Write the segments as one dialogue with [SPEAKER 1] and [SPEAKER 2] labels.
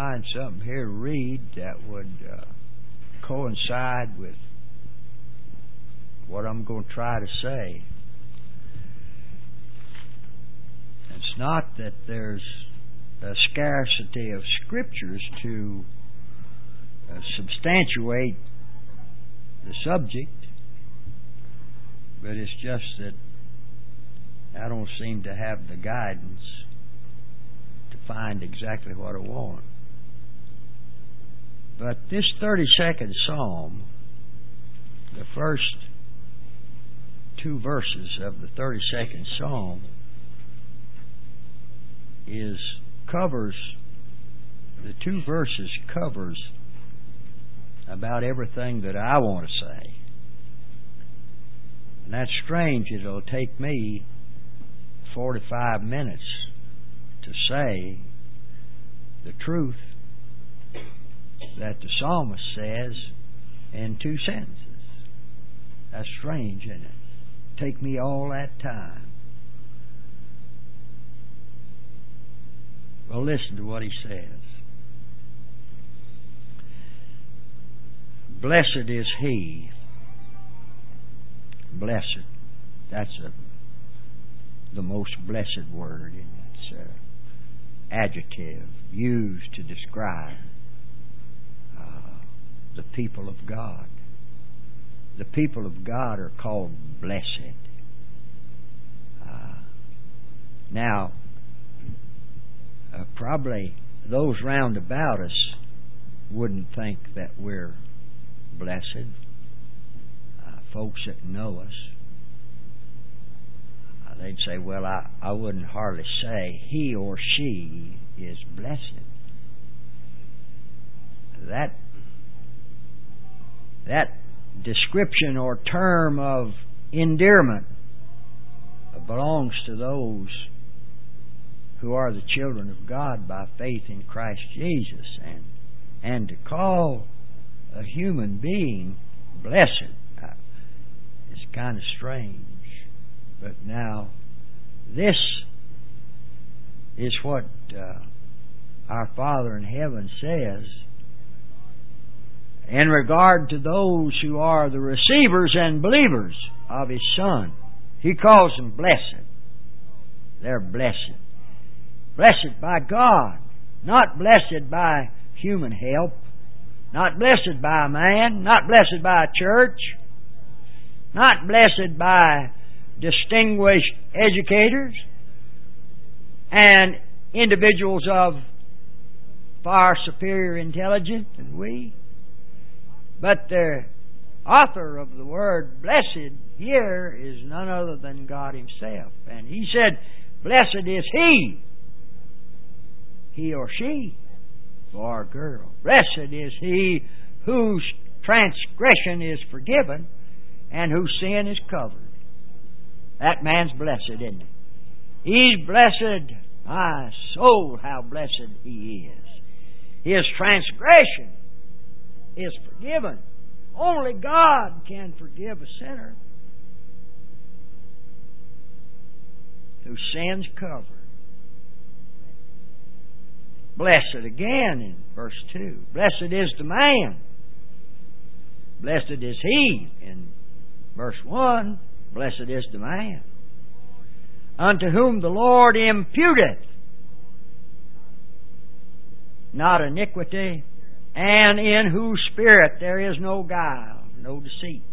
[SPEAKER 1] find something here to read that would coincide with what I'm going to try to say. It's not that there's a scarcity of scriptures to substantiate the subject, but it's just that I don't seem to have the guidance to find exactly what I want. But this 32nd Psalm, the first two verses of the 32nd Psalm, the two verses covers about everything that I want to say. And that's strange. It'll take me 45 minutes to say the truth that the psalmist says in two sentences. That's strange, isn't it? Take me all that time. Well, listen to what he says. Blessed is he. Blessed. That's the most blessed word. It's an adjective used to describe the people of God. The people of God are called blessed. Now, probably those round about us wouldn't think that we're blessed. Folks that know us, they'd say, well, I wouldn't hardly say he or she is blessed. That description or term of endearment belongs to those who are the children of God by faith in Christ Jesus. And to call a human being blessed is kind of strange. But now, this is what our Father in heaven says in regard to those who are the receivers and believers of His Son. He calls them blessed. They're blessed. Blessed by God, not blessed by human help, not blessed by a man, not blessed by a church, not blessed by distinguished educators and individuals of far superior intelligence than we. But the author of the word blessed here is none other than God Himself. And He said, blessed is he or she, boy or girl. Blessed is he whose transgression is forgiven and whose sin is covered. That man's blessed, isn't he? He's blessed. My soul, how blessed he is. His transgression is forgiven. Only God can forgive a sinner whose sin's covered. Blessed again in verse 2. Blessed is the man. Blessed is he in verse 1. Blessed is the man unto whom the Lord imputeth not iniquity, and in whose spirit there is no guile, no deceit.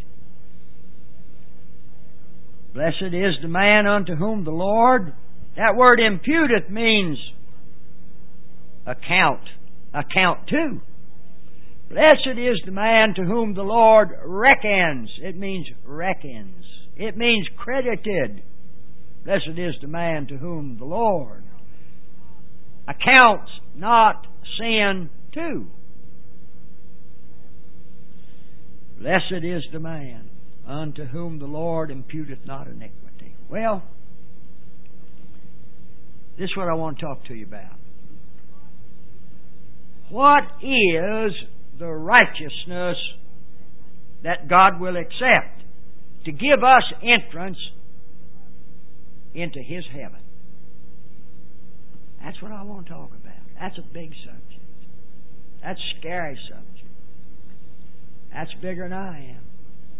[SPEAKER 1] Blessed is the man unto whom the Lord, that word imputeth means account to. Blessed is the man to whom the Lord reckons. It means reckons. It means credited. Blessed is the man to whom the Lord accounts not sin to. Blessed is the man unto whom the Lord imputeth not iniquity. Well, this is what I want to talk to you about. What is the righteousness that God will accept to give us entrance into His heaven? That's what I want to talk about. That's a big subject. That's a scary subject. That's bigger than I am.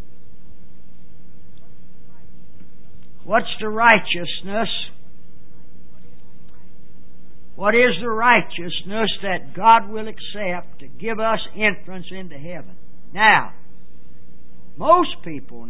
[SPEAKER 1] What's the righteousness? What is the righteousness that God will accept to give us entrance into heaven? Now, most people,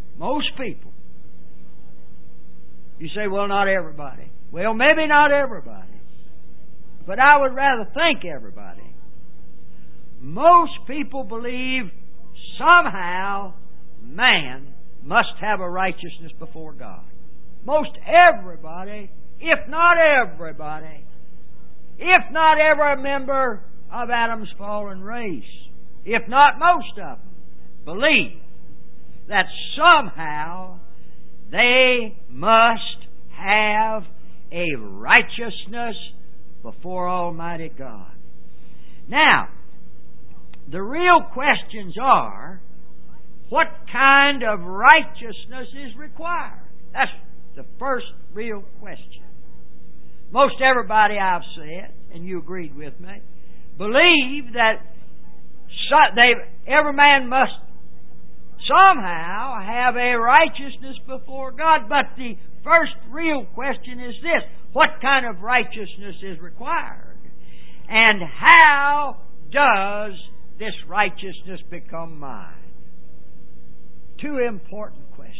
[SPEAKER 1] you say, well, not everybody. Well, maybe not everybody. But I would rather think everybody. Most people believe somehow man must have a righteousness before God. Most everybody, if not everybody, if not every member of Adam's fallen race, if not most of them, believe that somehow they must have a righteousness before Almighty God. Now, the real questions are, what kind of righteousness is required? That's the first real question. Most everybody I've said, and you agreed with me, believe that every man must somehow have a righteousness before God. But the first real question is this: what kind of righteousness is required? And how does this righteousness become mine? Two important questions.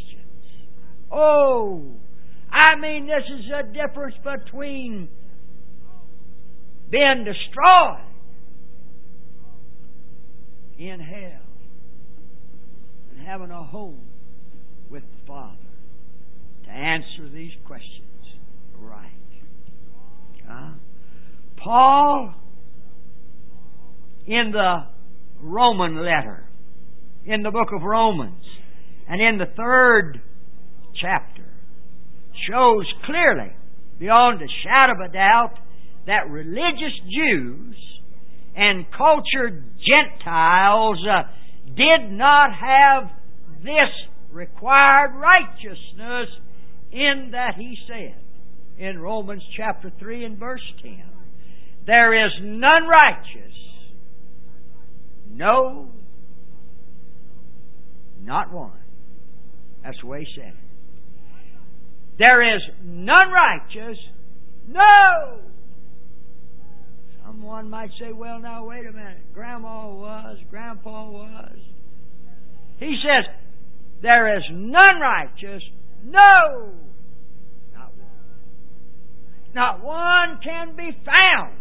[SPEAKER 1] This is a difference between being destroyed in hell and having a home with the Father to answer these questions right. Paul, in the Roman letter, in the book of Romans, and in the 3rd chapter, shows clearly, beyond a shadow of a doubt, that religious Jews and cultured Gentiles did not have this required righteousness, in that he said in Romans chapter 3 and verse 10, there is none righteous, no, not one. That's the way he said it. There is none righteous, no. Someone might say, well, now, wait a minute. Grandma was, Grandpa was. He says, there is none righteous, no. Not one. Not one can be found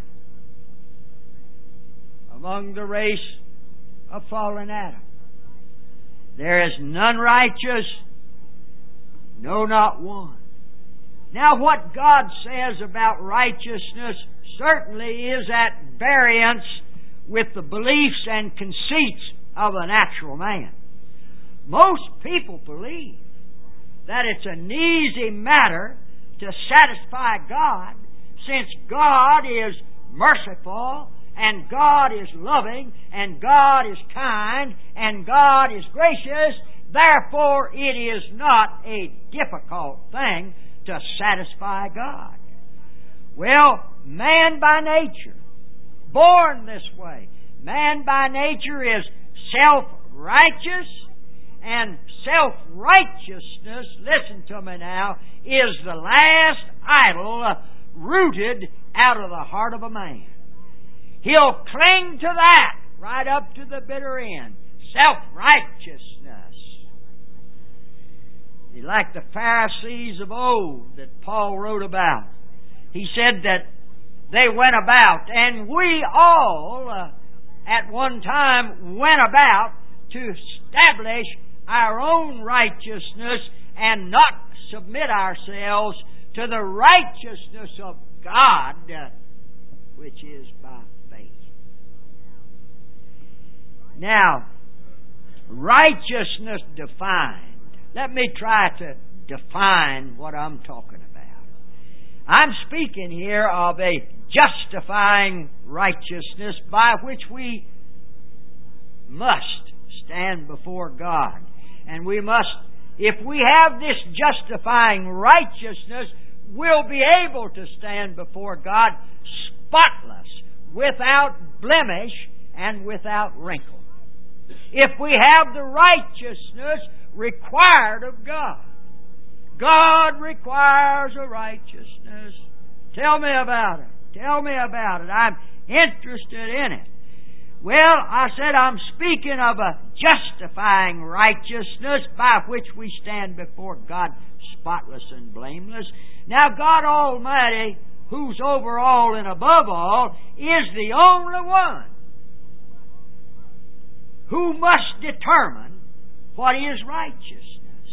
[SPEAKER 1] among the race of fallen Adam. There is none righteous, no, not one. Now, what God says about righteousness certainly is at variance with the beliefs and conceits of a natural man. Most people believe that it's an easy matter to satisfy God, since God is merciful, and God is loving, and God is kind, and God is gracious. Therefore, it is not a difficult thing to satisfy God. Well, man by nature, born this way, man by nature is self-righteous, and self-righteousness, listen to me now, is the last idol rooted out of the heart of a man. He'll cling to that right up to the bitter end. Self-righteousness. He's like the Pharisees of old that Paul wrote about. He said that they went about, and we all at one time went about to establish our own righteousness and not submit ourselves to the righteousness of God, which is by faith. Now, righteousness defined. Let me try to define what I'm talking about. I'm speaking here of a justifying righteousness by which we must stand before God. And we must, if we have this justifying righteousness, we'll be able to stand before God spotless, without blemish, and without wrinkle. If we have the righteousness required of God. God requires a righteousness. Tell me about it. Tell me about it. I'm interested in it. Well, I said I'm speaking of a justifying righteousness by which we stand before God spotless and blameless. Now, God Almighty, who's over all and above all, is the only one who must determine what is righteousness.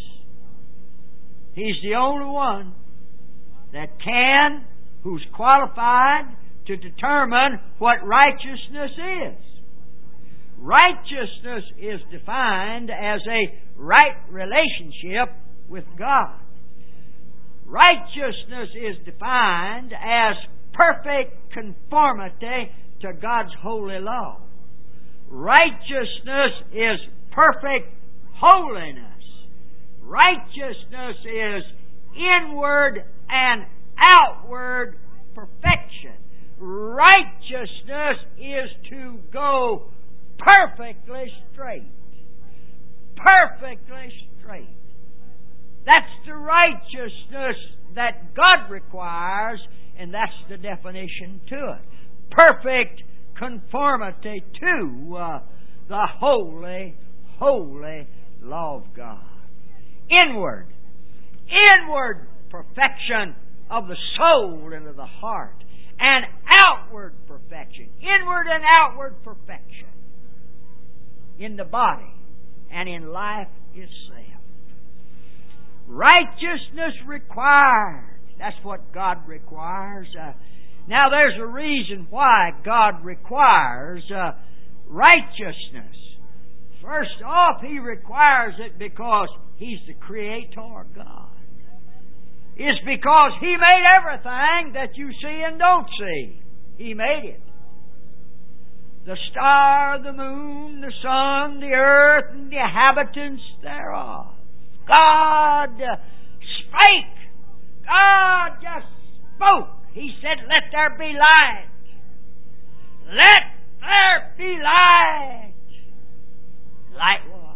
[SPEAKER 1] He's the only one that can, who's qualified to determine what righteousness is. Righteousness is defined as a right relationship with God. Righteousness is defined as perfect conformity to God's holy law. Righteousness is perfect holiness. Righteousness is inward and outward perfection. Righteousness is to go perfectly straight. Perfectly straight. That's the righteousness that God requires, and that's the definition to it. Perfect conformity to the holy, holy law of God. Inward perfection of the soul and of the heart, and outward perfection, inward and outward perfection in the body and in life itself. Righteousness required. That's what God requires. Now there's a reason why God requires righteousness. First off, He requires it because He's the Creator God. It's because He made everything that you see and don't see. He made it. The star, the moon, the sun, the earth, and the inhabitants thereof. God spake. God just spoke. He said, "Let there be light." Let there be light. Light was.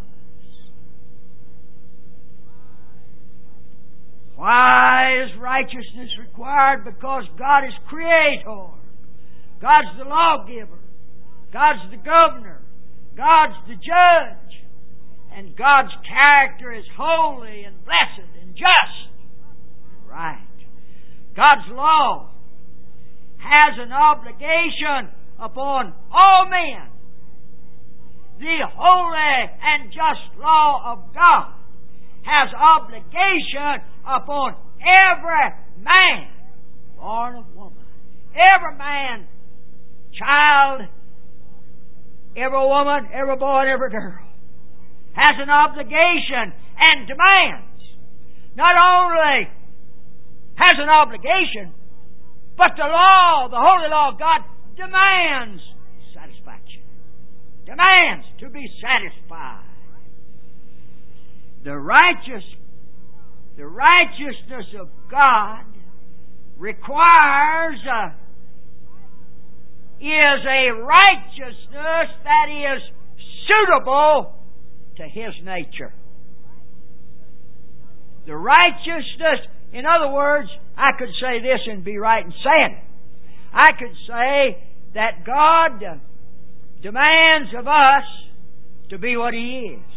[SPEAKER 1] Why is righteousness required? Because God is Creator. God's the lawgiver. God's the governor. God's the judge. And God's character is holy and blessed and just and right. God's law has an obligation upon all men. The holy and just law of God has obligation upon every man born of woman. Every man, child, every woman, every boy, and every girl has an obligation and demands. Not only has an obligation, but the law, the holy law of God, demands satisfaction. Demands to be satisfied. The righteousness of God requires is a righteousness that is suitable to His nature. The righteousness, in other words, I could say this and be right in saying it. I could say that God demands of us to be what He is.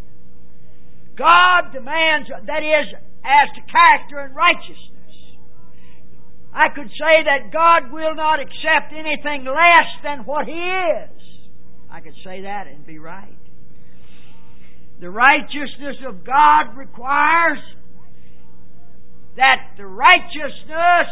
[SPEAKER 1] God demands, that is, as to character and righteousness. I could say that God will not accept anything less than what He is. I could say that and be right. The righteousness of God requires that the righteousness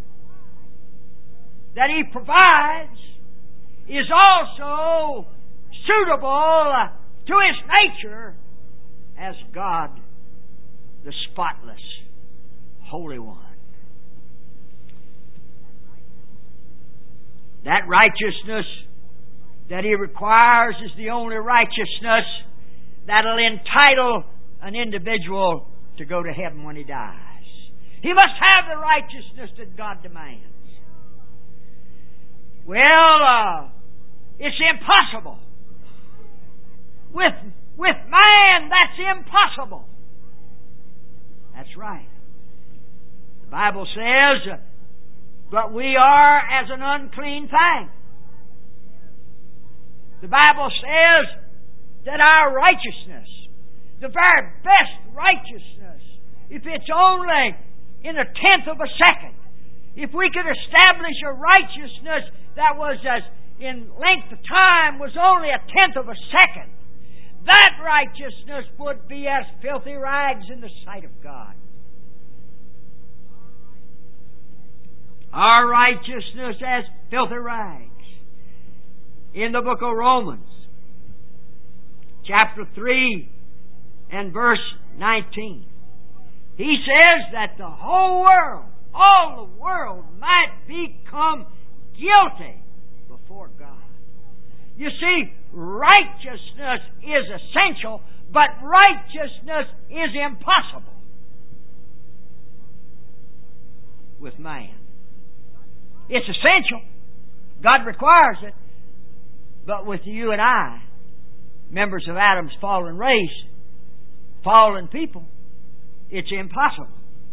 [SPEAKER 1] that He provides is also suitable to His nature as God, the spotless, Holy One. That righteousness that He requires is the only righteousness that'll entitle an individual to go to heaven when he dies. He must have the righteousness that God demands. Well, It's impossible. With man, that's impossible. That's right. The Bible says, but we are as an unclean thing. The Bible says that our righteousness, the very best righteousness, if it's only in a tenth of a second, if we could establish a righteousness that was as in length of time was only a tenth of a second, that righteousness would be as filthy rags in the sight of God. Our righteousness as filthy rags. In the book of Romans, chapter 3 and verse 19, he says that the whole world, all the world, might become guilty before God. You see, righteousness is essential, but righteousness is impossible with man. It's essential. God requires it. But with you and I, members of Adam's fallen race, fallen people, it's impossible.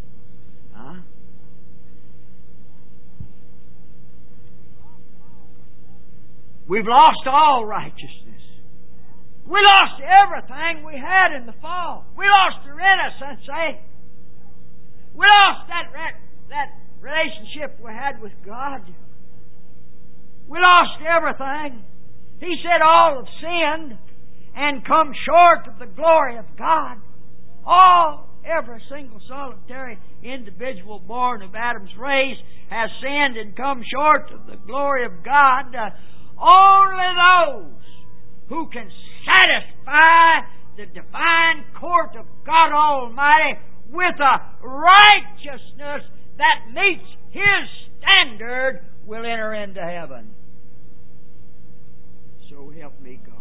[SPEAKER 1] We've lost all righteousness. We lost everything we had in the fall. We lost our innocence, We lost that relationship we had with God. We lost everything. He said all have sinned and come short of the glory of God. Every single solitary individual born of Adam's race has sinned and come short of the glory of God. Only those who can satisfy the divine court of God Almighty with a righteousness that meets His standard will enter into heaven. So help me God.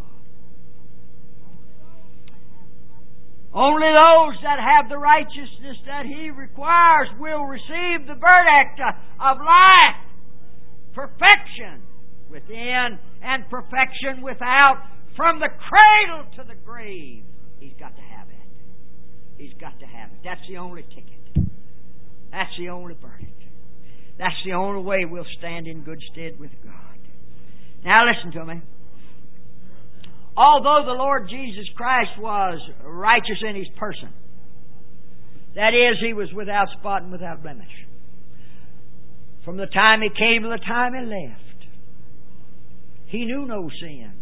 [SPEAKER 1] Only those that have the righteousness that He requires will receive the verdict of life, perfection within and perfection without, from the cradle to the grave. He's got to have it. He's got to have it. That's the only ticket. That's the only verdict. That's the only way we'll stand in good stead with God. Now listen to me. Although the Lord Jesus Christ was righteous in His person, that is, He was without spot and without blemish, from the time He came to the time He left, He knew no sin.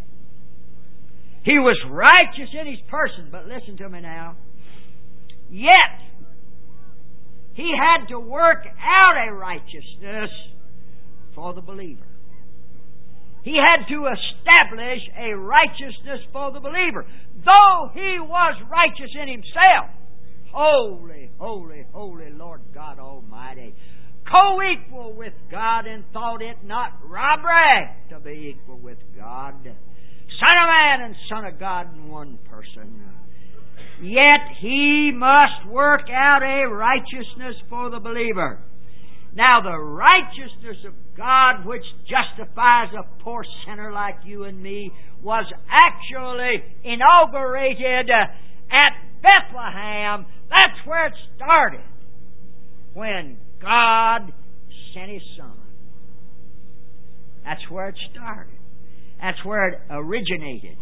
[SPEAKER 1] He was righteous in His person, but listen to me now. Yet, He had to work out a righteousness for the believer. He had to establish a righteousness for the believer. Though He was righteous in Himself, holy, holy, holy Lord God Almighty, co-equal with God, and thought it not robbery to be equal with God, Son of Man and Son of God in one person. Yet He must work out a righteousness for the believer. Now the righteousness of God, which justifies a poor sinner like you and me, was actually inaugurated at Bethlehem. That's where it started, when God sent His Son. That's where it started. That's where it originated.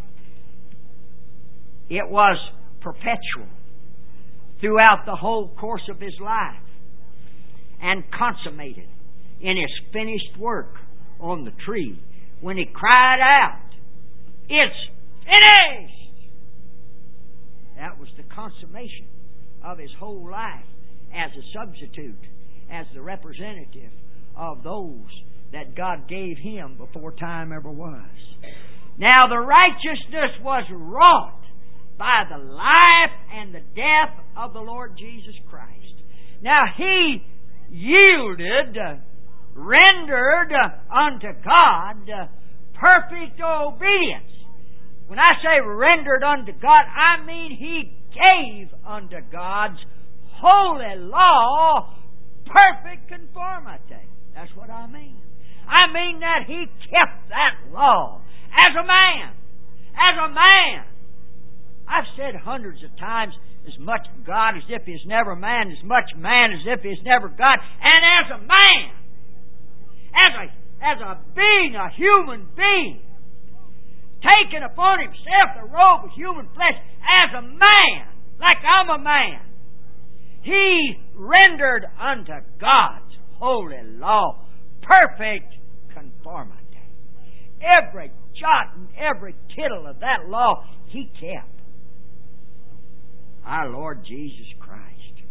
[SPEAKER 1] It was perpetual throughout the whole course of His life, and consummated in His finished work on the tree when He cried out, "It's finished!" That was the consummation of His whole life as a substitute, as the representative of those that God gave Him before time ever was. Now the righteousness was wrought by the life and the death of the Lord Jesus Christ. Now He yielded, rendered unto God perfect obedience. When I say rendered unto God, I mean He gave unto God's holy law perfect conformity. That's what I mean. I mean that He kept that law as a man. As a man. I've said hundreds of times, as much God as if He's never man, as much man as if He's never God. And as a man, as a being, a human being, taking upon Himself the robe of human flesh, as a man, like I'm a man, He rendered unto God's holy law perfect conformity. Every jot and every tittle of that law He kept. Our Lord Jesus Christ.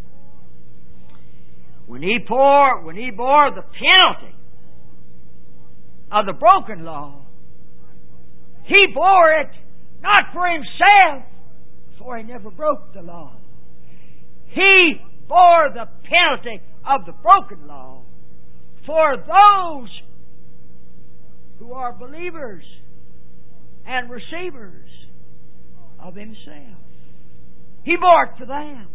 [SPEAKER 1] When He bore the penalty of the broken law, He bore it not for Himself, for He never broke the law. He bore the penalty of the broken law for those who are believers and receivers of Himself. He bore it for them.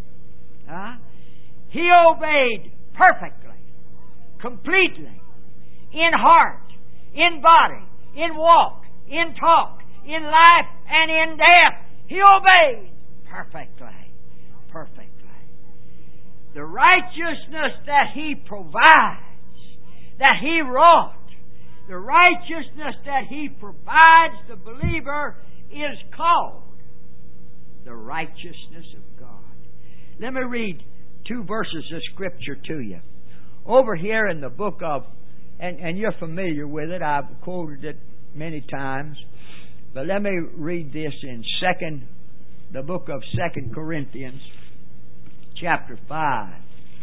[SPEAKER 1] He obeyed perfectly, completely, in heart, in body, in walk, in talk, in life, and in death. He obeyed perfectly, perfectly. The righteousness that He provides, that He wrought, the righteousness that He provides the believer is called the righteousness of God. Let me read 2 verses of Scripture to you. Over here in the book of, and you're familiar with it, I've quoted it many times, but let me read this in the book of 2 Corinthians, chapter 5,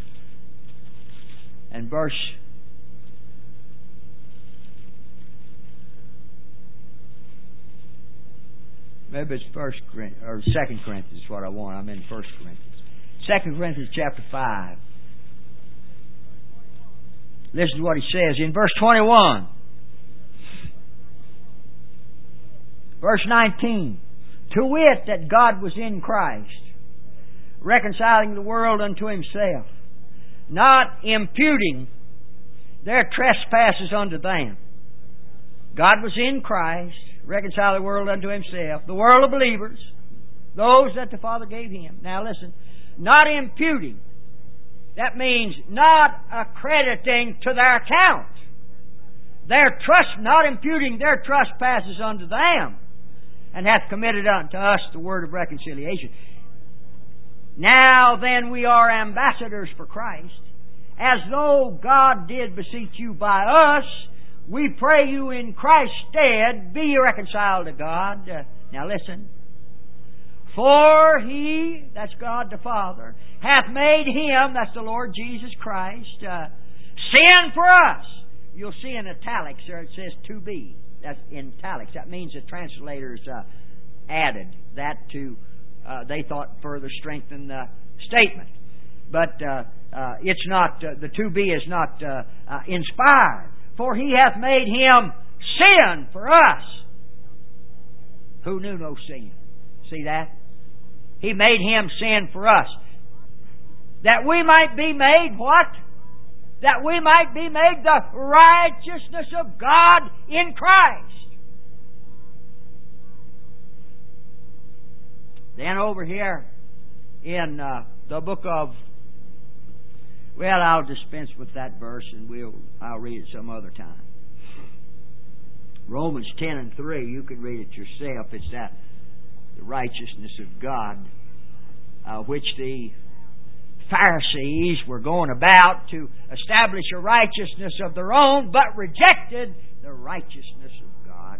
[SPEAKER 1] and verse 2 Corinthians is what I want. I'm in 1 Corinthians. 2 Corinthians chapter 5. Listen to what he says in verse 21. Verse 19. To wit, that God was in Christ, reconciling the world unto Himself, not imputing their trespasses unto them. God was in Christ, reconciling the world unto Himself, the world of believers, those that the Father gave Him. Now listen, not imputing. That means not accrediting to their account. Not imputing their trespasses unto them, and hath committed unto us the word of reconciliation. Now then we are ambassadors for Christ, as though God did beseech you by us. We pray you in Christ's stead, be ye reconciled to God. Now listen. For He, that's God the Father, hath made Him, that's the Lord Jesus Christ, sin for us. You'll see in italics there it says to be. That's in italics. That means the translators added that to, they thought further strengthen the statement. But it's not, the to be is not inspired. For He hath made Him sin for us, who knew no sin. See that? He made Him sin for us. That we might be made what? That we might be made the righteousness of God in Christ. Then over here in the book of, well, I'll dispense with that verse and I'll read it some other time. Romans 10 and 3, you can read it yourself. It's that the righteousness of God, which the Pharisees were going about to establish a righteousness of their own, but rejected the righteousness of God.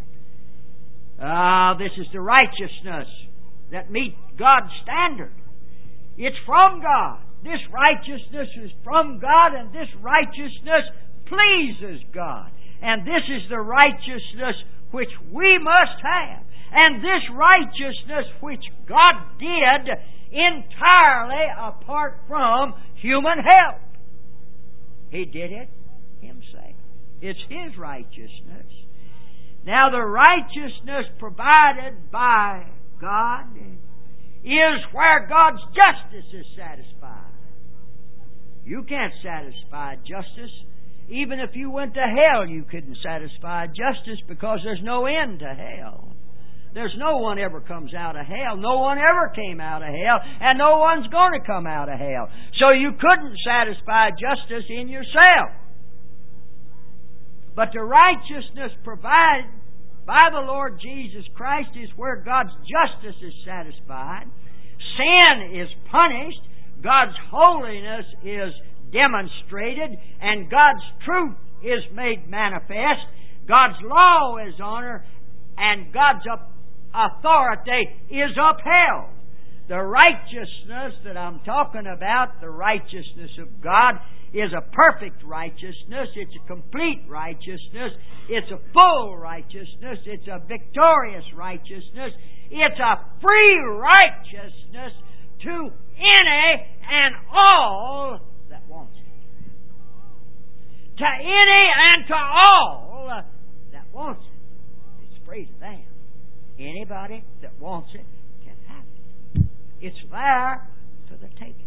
[SPEAKER 1] This is the righteousness that meets God's standard. It's from God. This righteousness is from God, and this righteousness pleases God. And this is the righteousness which we must have. And this righteousness which God did entirely apart from human help. He did it Himself. It's His righteousness. Now the righteousness provided by God is where God's justice is satisfied. You can't satisfy justice Even if you went to hell, you couldn't satisfy justice, because there's no end to hell. There's no one ever comes out of hell. No one ever came out of hell, and no one's going to come out of hell. So you couldn't satisfy justice in yourself. But the righteousness provided by the Lord Jesus Christ is where God's justice is satisfied. Sin is punished. God's holiness is demonstrated. And God's truth is made manifest. God's law is honored. And God's authority is upheld. The righteousness that I'm talking about, the righteousness of God, is a perfect righteousness. It's a complete righteousness. It's a full righteousness. It's a victorious righteousness. It's a free righteousness to any and all that wants it. To any and to all that wants it. It's free to them. Anybody that wants it can have it. It's there for the taking.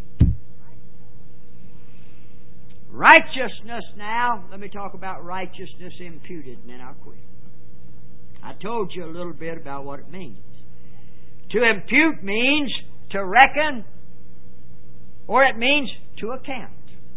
[SPEAKER 1] Righteousness now. Let me talk about righteousness imputed, and then I'll quit. I told you a little bit about what it means. To impute means to reckon, or it means to account.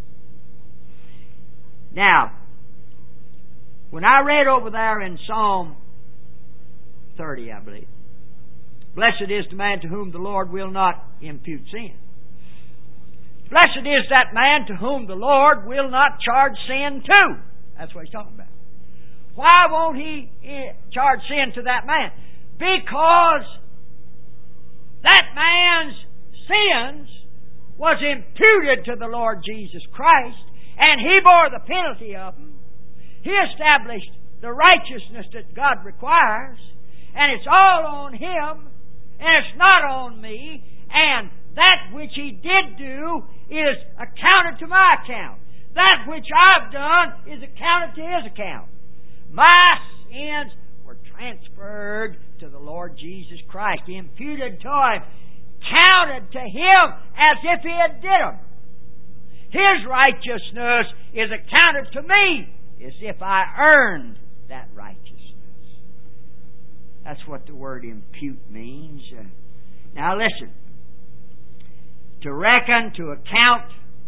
[SPEAKER 1] Now, when I read over there in Psalm 30, I believe, blessed is the man to whom the Lord will not impute sin. Blessed is that man to whom the Lord will not charge sin to. That's what he's talking about. Why won't He charge sin to that man? Because that man's sins was imputed to the Lord Jesus Christ, and He bore the penalty of them. He established the righteousness that God requires, and it's all on Him, and it's not on me, and that which He did do is accounted to my account. That which I've done is accounted to His account. My sins were transferred to the Lord Jesus Christ, imputed to Him, counted to Him as if He had did them. His righteousness is accounted to me as if I earned that righteousness. That's what the word impute means. Now listen. To reckon, to account,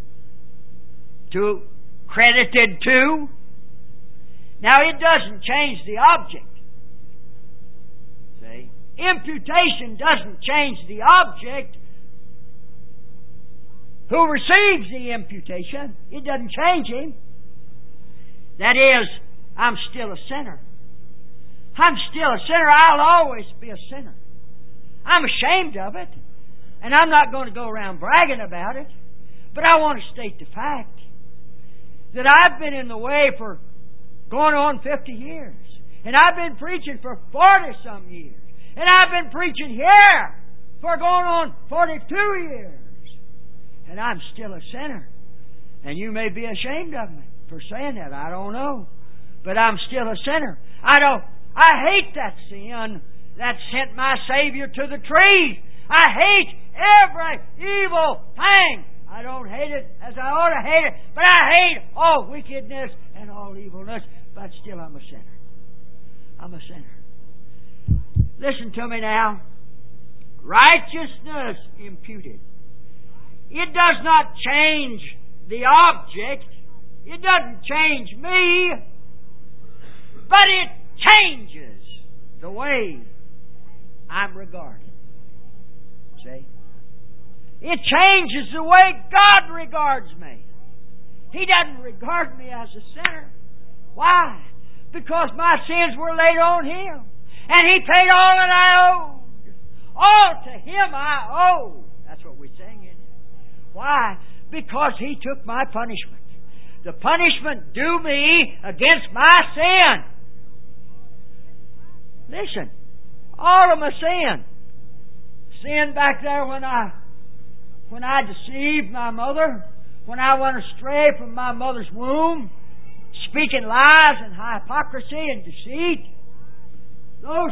[SPEAKER 1] to credited to. Now it doesn't change the object. See? Imputation doesn't change the object who receives the imputation. It doesn't change him. That is, I'm still a sinner. I'm still a sinner. I'll always be a sinner. I'm ashamed of it. And I'm not going to go around bragging about it. But I want to state the fact that I've been in the way for going on 50 years. And I've been preaching for 40-some years. And I've been preaching here for going on 42 years. And I'm still a sinner. And you may be ashamed of me for saying that. I don't know. But I'm still a sinner. I hate that sin that sent my Savior to the tree. I hate every evil thing. I don't hate it as I ought to hate it, but I hate all wickedness and all evilness, but still I'm a sinner. I'm a sinner. Listen to me now. Righteousness imputed. It does not change the object. It doesn't change me, but it changes the way I'm regarded. See? It changes the way God regards me. He doesn't regard me as a sinner. Why? Because my sins were laid on Him. And He paid all that I owed. All to Him I owe. That's what we sing, isn't it? Why? Because He took my punishment. The punishment due me against my sin. Listen, all of my sin. Sin back there when I deceived my mother, when I went astray from my mother's womb, speaking lies and hypocrisy and deceit. Those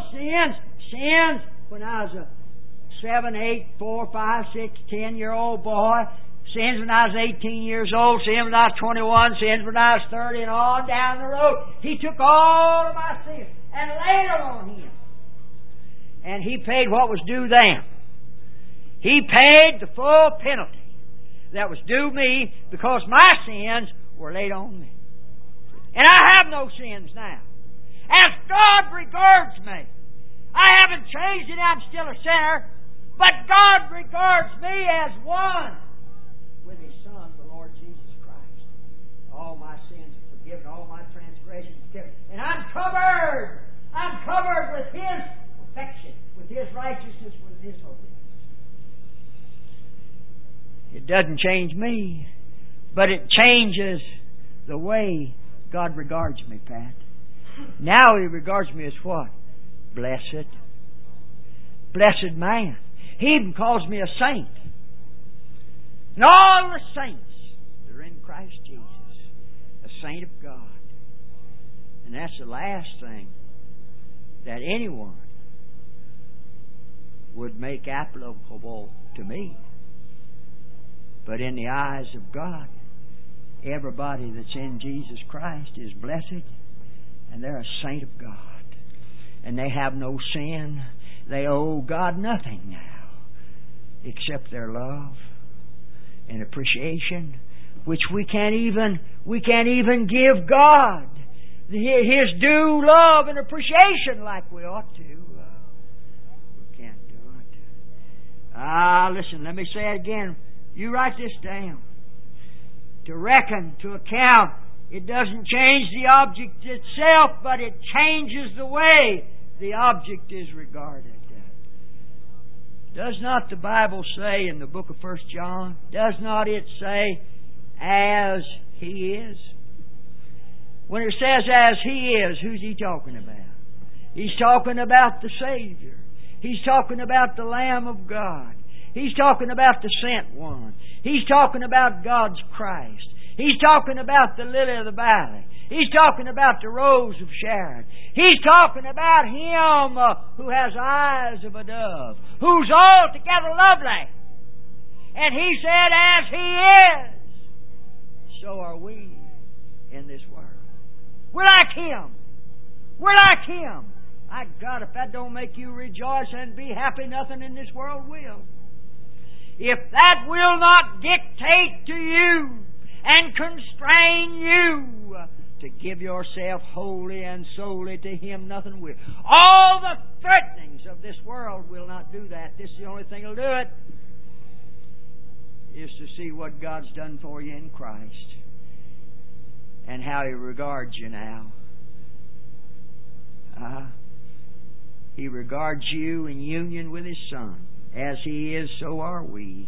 [SPEAKER 1] sins when I was a 7, 8, 4, 5, 6, 10-year-old boy, Sins when I was 18 years old, sins when I was 21, sins when I was 30, and on down the road. He took all of my sins and laid them on Him. And He paid what was due them. He paid the full penalty that was due me because my sins were laid on me. And I have no sins now. As God regards me, I haven't changed it, I'm still a sinner, but God regards me as one with His Son, the Lord Jesus Christ. All my sins are forgiven, all my transgressions are forgiven. And I'm covered! I'm covered with His perfection, with His righteousness, with His holiness. It doesn't change me, but it changes the way God regards me, Pat. Now He regards me as what? Blessed. Blessed man. He even calls me a saint. And all the saints that are in Christ Jesus, a saint of God. And that's the last thing that anyone would make applicable to me. But in the eyes of God, everybody that's in Jesus Christ is blessed, and they're a saint of God. And they have no sin. They owe God nothing now except their love and appreciation, which we can't even give God His due love and appreciation like we ought to. We can't do it. Listen, let me say it again. You write this down. To reckon, to account, it doesn't change the object itself, but it changes the way the object is regarded. Does not the Bible say in the book of 1 John, does not it say, as He is? When it says as He is, who's He talking about? He's talking about the Savior. He's talking about the Lamb of God. He's talking about the sent one. He's talking about God's Christ. He's talking about the lily of the valley. He's talking about the rose of Sharon. He's talking about Him who has eyes of a dove, who's altogether lovely. And He said, as He is, so are we in this world. We're like Him. We're like Him. My God, if that don't make you rejoice and be happy, nothing in this world will. If that will not dictate to you and constrain you to give yourself wholly and solely to Him, nothing will. All the threatenings of this world will not do that. This is the only thing that'll do it, is to see what God's done for you in Christ and how He regards you now. He regards you in union with His Son. As He is, so are we.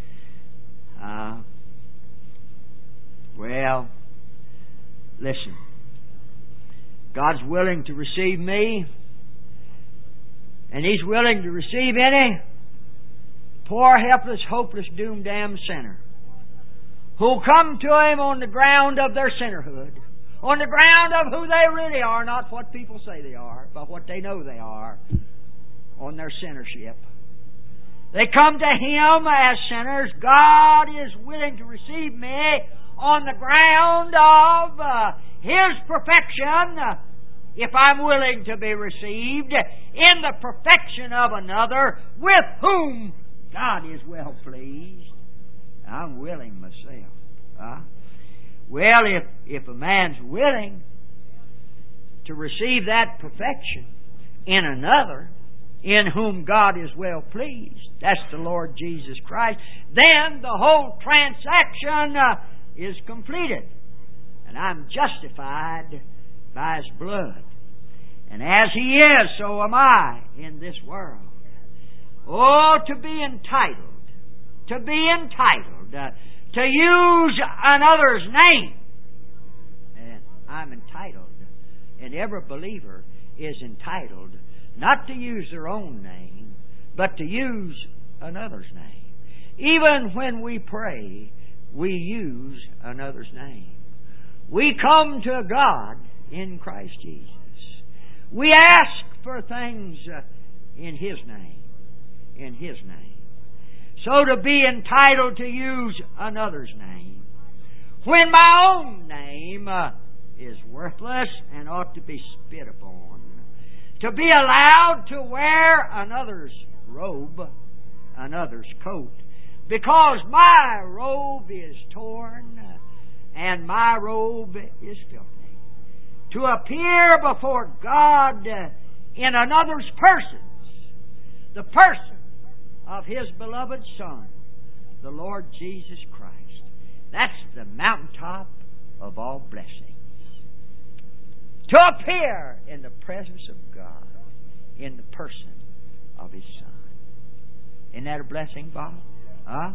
[SPEAKER 1] Well, listen. God's willing to receive me, and He's willing to receive any poor, helpless, hopeless, doomed, damned sinner who'll come to Him on the ground of their sinnerhood, on the ground of who they really are, not what people say they are, but what they know they are, on their sinnership. They come to Him as sinners. God is willing to receive me on the ground of His perfection, if I'm willing to be received in the perfection of another with whom God is well pleased. I'm willing myself. Well, if a man's willing to receive that perfection in another, in whom God is well pleased, that's the Lord Jesus Christ, then the whole transaction is completed. And I'm justified by His blood. And as He is, so am I in this world. Oh, to be entitled to use another's name. And I'm entitled. And every believer is entitled not to use their own name, but to use another's name. Even when we pray, we use another's name. We come to God in Christ Jesus. We ask for things in His name. In His name. so to be entitled to use another's name, when my own name is worthless and ought to be spit upon, to be allowed to wear another's robe, another's coat, because my robe is torn and my robe is filthy, to appear before God in another's persons, the person of His beloved Son, the Lord Jesus Christ. That's the mountaintop of all blessings. To appear in the presence of God in the person of His Son. Isn't that a blessing, Bob? Huh?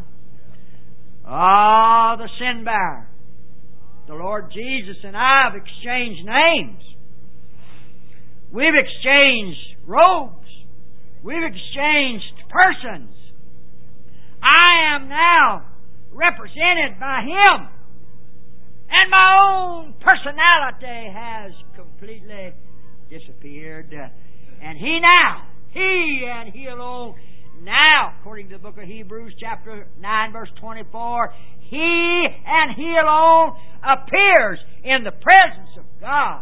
[SPEAKER 1] Oh, the sin bearer. The Lord Jesus and I have exchanged names. We've exchanged robes. We've exchanged persons. I am now represented by Him. And my own personality has completely disappeared. And He and He alone, now, according to the book of Hebrews, chapter 9, verse 24, He and He alone appears in the presence of God.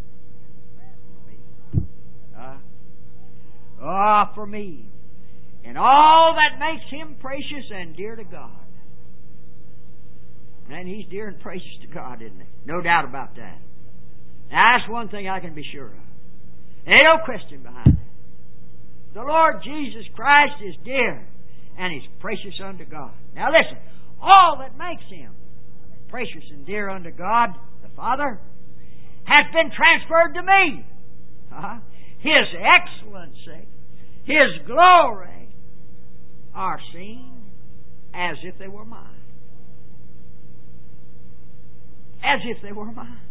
[SPEAKER 1] For me. And all that makes Him precious and dear to God. And He's dear and precious to God, isn't He? No doubt about that. Now, that's one thing I can be sure of. There ain't no question behind it. The Lord Jesus Christ is dear and He's precious unto God. Now listen, all that makes Him precious and dear unto God, the Father, has been transferred to me. His excellency, His glory are seen as if they were mine. As if they were mine.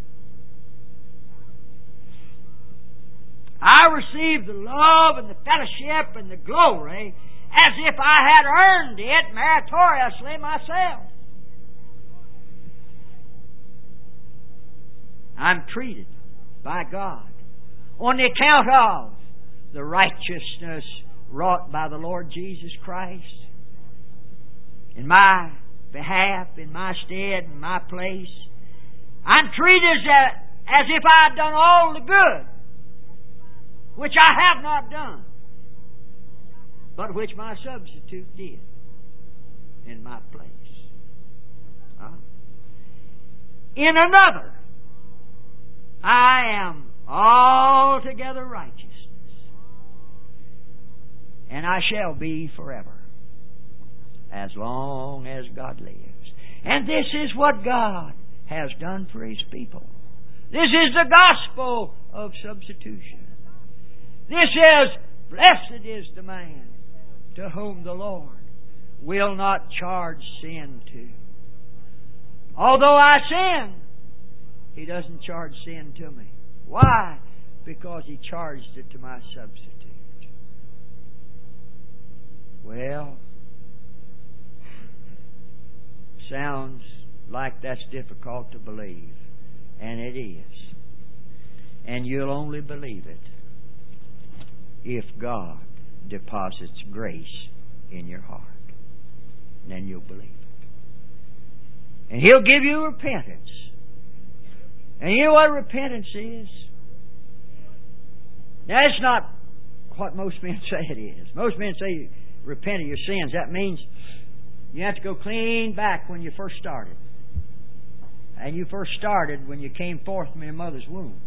[SPEAKER 1] I received the love and the fellowship and the glory as if I had earned it meritoriously myself. I'm treated by God on the account of the righteousness wrought by the Lord Jesus Christ in my behalf, in my stead, in my place. I'm treated as if I had done all the good, which I have not done, but which my substitute did in my place. In another, I am altogether righteousness, and I shall be forever, as long as God lives. And this is what God has done for His people. This is the gospel of substitution. This is, blessed is the man to whom the Lord will not charge sin to. Although I sin, He doesn't charge sin to me. Why? Because He charged it to my substitute. Well, sounds like that's difficult to believe. And it is. And you'll only believe it if God deposits grace in your heart. And then you'll believe it. And He'll give you repentance. And you know what repentance is? Now, it's not what most men say it is. Most men say repent of your sins. That means you have to go clean back when you first started. And you first started when you came forth from your mother's womb.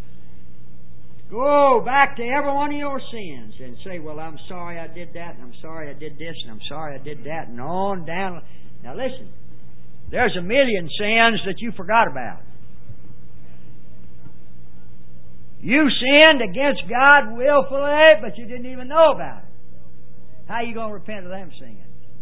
[SPEAKER 1] Go back to every one of your sins and say, well, I'm sorry I did that, and I'm sorry I did this, and I'm sorry I did that, and on down. Now listen, there's a million sins that you forgot about. You sinned against God willfully, but you didn't even know about it. How are you going to repent of them sins?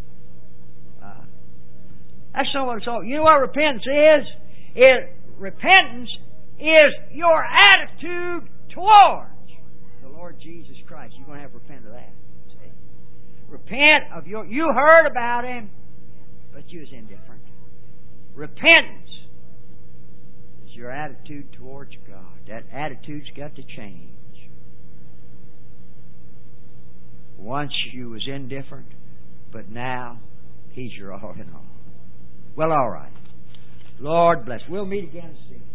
[SPEAKER 1] That's not what it's all. You know what repentance is? Repentance is your attitude towards the Lord Jesus Christ. You're going to have to repent of that. See? Repent of your... You heard about Him, but you was indifferent. Repentance is your attitude towards God. That attitude's got to change. Once you was indifferent, But now, He's your all in all. Well, all right. Lord bless. We'll meet again soon.